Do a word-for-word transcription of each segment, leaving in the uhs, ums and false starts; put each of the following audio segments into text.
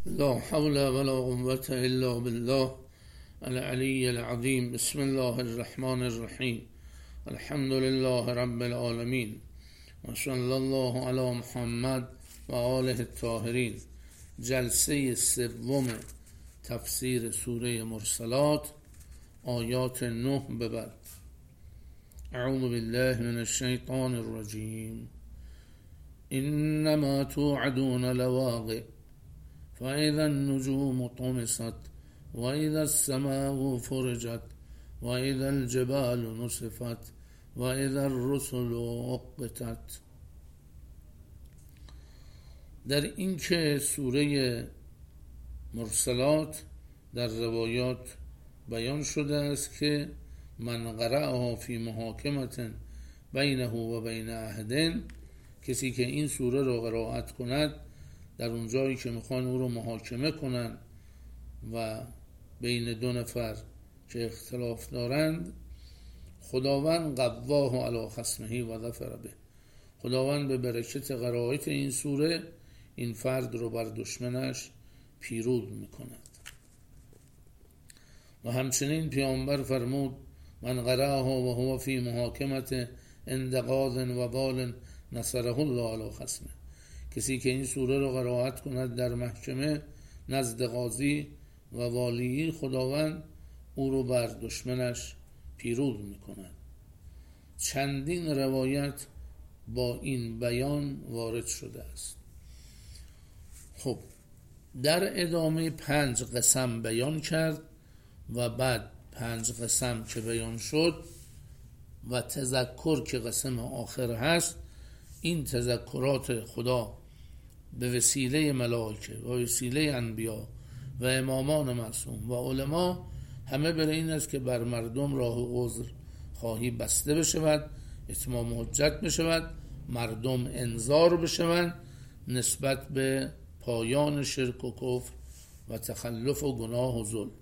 لا حول ولا قوة إلا بالله العلي العظيم. بسم الله الرحمن الرحیم. الحمد لله رب العالمین و صلی الله علی محمد و آله الطاهرین. جلسه سوم تفسیر سوره مرسلات، آیات نه به بعد. اعوذ بالله من الشیطان الرجیم. انما توعدون لواقع فاذا النجوم طمست واذا السماء فرجت واذا الجبال نصفت واذا الرسل اقتت. در این که سوره مرسلات در روایات بیان شده است که من قرأها فی محاکمة بینه و بین احد، کسی که این سوره را قرائت کند در اون جایی که میخوان او رو محاکمه کنن و بین دو نفر که اختلاف دارند، خداوند قواه علی خصمه و ظفر به، خداوند به برکت قرائت این سوره این فرد رو بر دشمنش پیروز میکند. و همچنین پیامبر فرمود من قرأها و هو فی محاکمة عند قاض و وال نصره الله علی خصمه، کسی که این سوره رو قرائت کند در محکمه نزد قاضی و والی، خداوند او رو بر دشمنش پیروز میکند. چندین روایت با این بیان وارد شده است. خب در ادامه پنج قسم بیان کرد و بعد پنج قسم که بیان شد و تذکر که قسم آخر هست، این تذکرات خدا به وسیله ملائکه و وسیله انبیا و امامان معصوم و علما همه برای این است که بر مردم راه عذر خواهی بسته بشود، اتمام حجت بشود، مردم انذار بشوند نسبت به پایان شرک و کفر و تخلف و گناه و ظلم.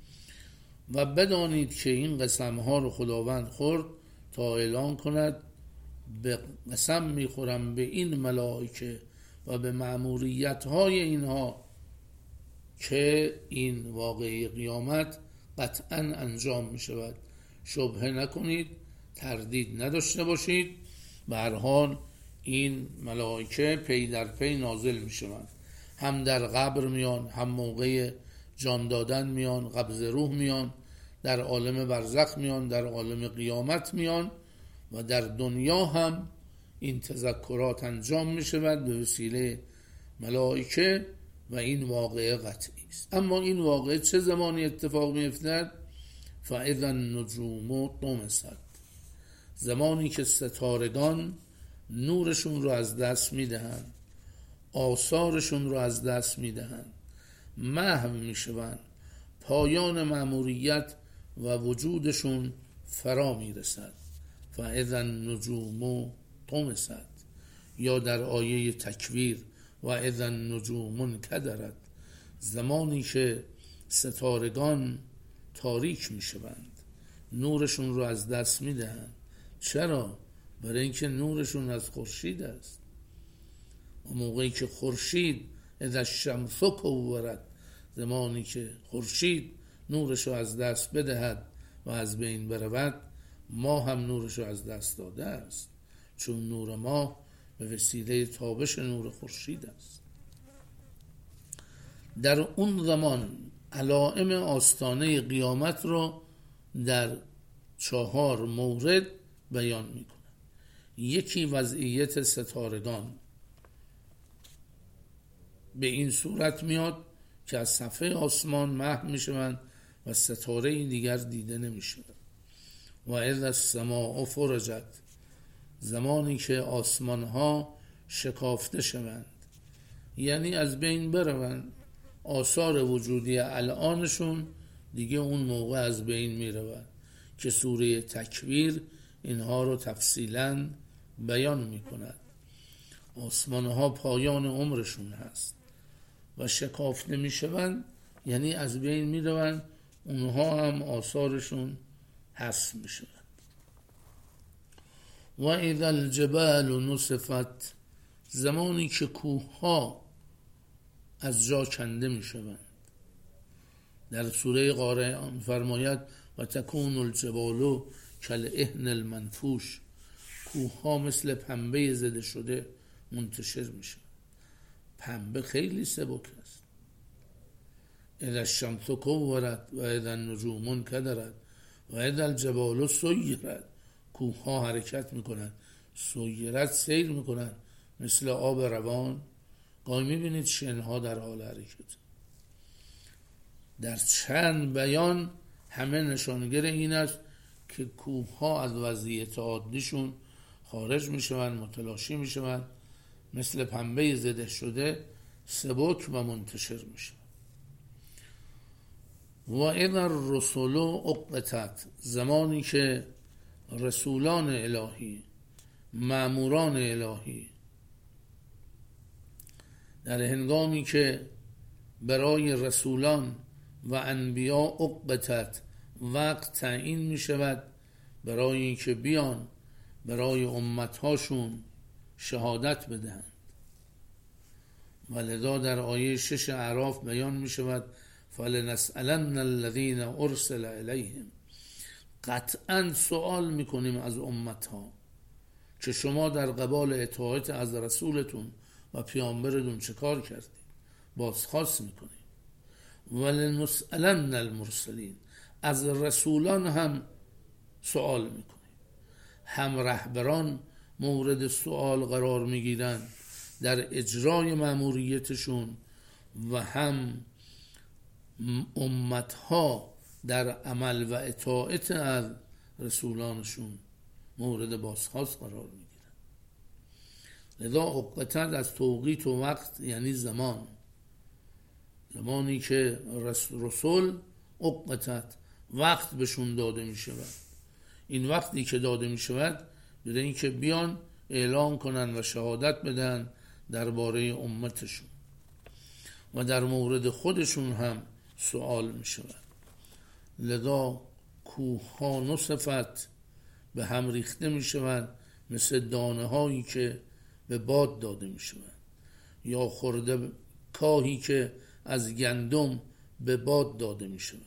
و بدانید که این قسم ها رو خداوند خورد تا اعلان کند به قسم میخورم به این ملائکه و به مأموریت های اینها که این واقعی قیامت قطعا انجام می شود. شبهه نکنید، تردید نداشته باشید. به هر حال این ملائکه پی در پی نازل می شوند، هم در قبر میان، هم موقع جان دادن میان، قبض روح میان، در عالم برزخ میان، در عالم قیامت میان و در دنیا هم این تذکرات انجام می شود به وسیله ملائکه و این واقعه قطعی است. اما این واقعه چه زمانی اتفاق می افتد؟ فاذا النجوم طمست، زمانی که ستارگان نورشون رو از دست می دهند، آثارشون رو از دست می دهند، محو می شوند، پایان مأموریت و وجودشون فرا می رسد. فاذا النجوم طمست، یا در آیه تکویر و اذا النجوم انکدرت، زمانی که ستارگان تاریک می شوند، نورشون رو از دست می دهند. چرا؟ برای اینکه نورشون از خورشید است. و موقعی که خورشید اذا الشمس کورت، زمانی که خورشید نورش رو از دست بدهد و از بین برود، ما هم نورش رو از دست داده است، چون نور ما به وسیله تابش نور خورشید است. در اون زمان علائم آستانه قیامت رو در چهار مورد بیان میکنه. یکی وضعیت ستارگان به این صورت میاد که از صفحه آسمان محو میشوند و ستاره دیگر دیده نمیشود. و اذا السماء فرجت، زمانی که آسمان ها شکافته شوند، یعنی از بین بروند، آثار وجودی الانشون دیگه اون موقع از بین میرود که سوره تکویر اینها رو تفصیلا بیان میکند. آسمان ها پایان عمرشون هست و شکافته میشوند، یعنی از بین میروند، اونها هم آثارشون حذف میشوند. و اذا الجبال نصفت، زمانی که کوه ها از جا کنده می شوند. در سوره قارعه فرماید و تکون الجبال کالعهن المنفوش، کوه ها مثل پنبه زده شده منتشر می شوند. پنبه خیلی سبک است. اذا الشمس کورت و اذا النجوم انکدرت و اذا الجبال سیرت، کوه ها حرکت می کنند، سیرت سیر می کنند مثل آب روان. گاهی می بینید شنها در حال حرکت. در چند بیان همه نشانگر این است که کوه ها از وضعیت عادیشون خارج می شوند، متلاشی می شوند، مثل پنبه زده شده سبک و منتشر می شوند. و اذا الرسل اقتت، زمانی که رسولان الهی، مأموران الهی، در هنگامی که برای رسولان و انبیا اقتت وقت تعیین می شود برای اینکه بیان برای امتهاشون شهادت بدهند. ولذا در آیه شش اعراف بیان می شود فلنسألن الذین ارسل الیهم، قطعا سوال می کنیم از امتها که شما در قبال اطاعت از رسولتون و پیامبرتون چه کار کردید، بازخواست می کنیم. ولنسألن المرسلین، از رسولان هم سوال می کنیم. هم رهبران مورد سوال قرار می گیرند در اجرای مأموریتشون و هم امتها در عمل و اطاعت از رسولانشون مورد بازخواست قرار می گیرند. لذا اقتت از توقیت و وقت یعنی زمان، زمانی که رسول اقتت وقت بهشون داده می شود. این وقتی که داده می شود برای این که بیان اعلام کنن و شهادت بدن درباره امتشون و در مورد خودشون هم سوال می شود. لذا کوه ها نصفت به هم ریخته می شود مثل دانه هایی که به باد داده می شود، یا خورده کاهی که از گندم به باد داده می شود.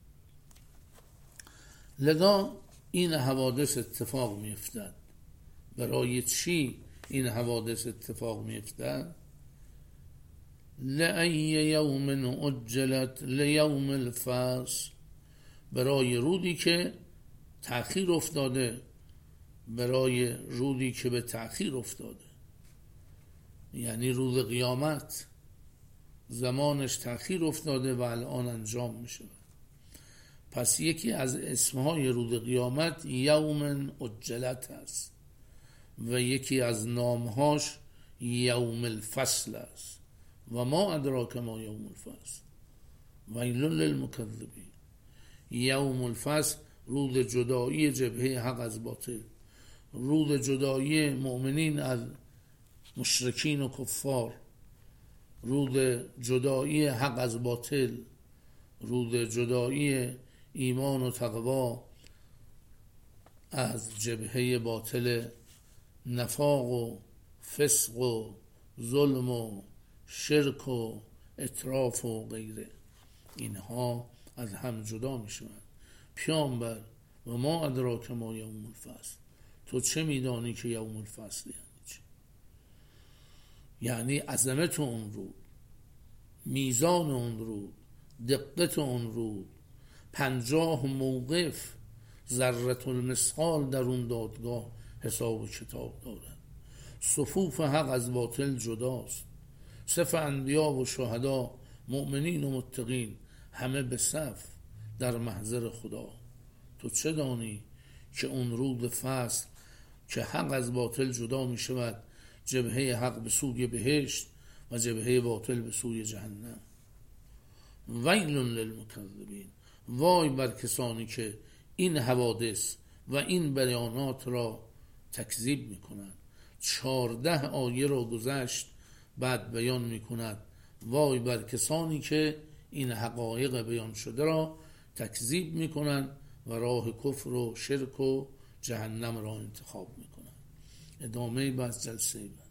لذا این حوادث اتفاق می افتد. برای چی این حوادث اتفاق می افتد؟ لأی یوم اجلت لیوم الفصل، برای رودی که تأخیر افتاده، برای رودی که به تأخیر افتاده، یعنی روز قیامت زمانش تأخیر افتاده و الان انجام می شود. پس یکی از اسمهای روز قیامت یوم اجلت است و یکی از نامهاش یوم الفصل است. و ما ادراک ما یوم الفصل ویل للمکذبین. یوم الفصل روز جدایی جبهه حق از باطل، روز جدایی مؤمنین از مشرکین و کفار، روز جدایی حق از باطل، روز جدایی ایمان و تقوا از جبهه باطل نفاق و فسق و ظلم و شرک و اطراف و غیره. اینها از هم جدا می شوند. پیامبر و ما ادراک ما یوم الفصل، تو چه میدانی که یوم الفصل یعنی چه؟ یعنی عظمت اون رود، میزان اون رود، دقت اون رود، پنجاه موقف ذره المثقال در اون دادگاه حساب و کتاب دارد. صفوف حق از باطل جداست. صف انبیا و شهدا، مؤمنین و متقین همه به صف در محضر خدا. تو چه دانی که اون رود فصل که حق از باطل جدا می شود، جبهه حق به سوی بهشت و جبهه باطل به سوی جهنم. ویل للمکذبین، وای بر کسانی که این حوادث و این بیانات را تکذیب می کنند. چارده آیه را گذشت بعد بیان می کند وای بر کسانی که این حقایق بیان شده را تکذیب می کنند و راه کفر و شرک و جهنم را انتخاب می کنند. ادامه بحث جلسه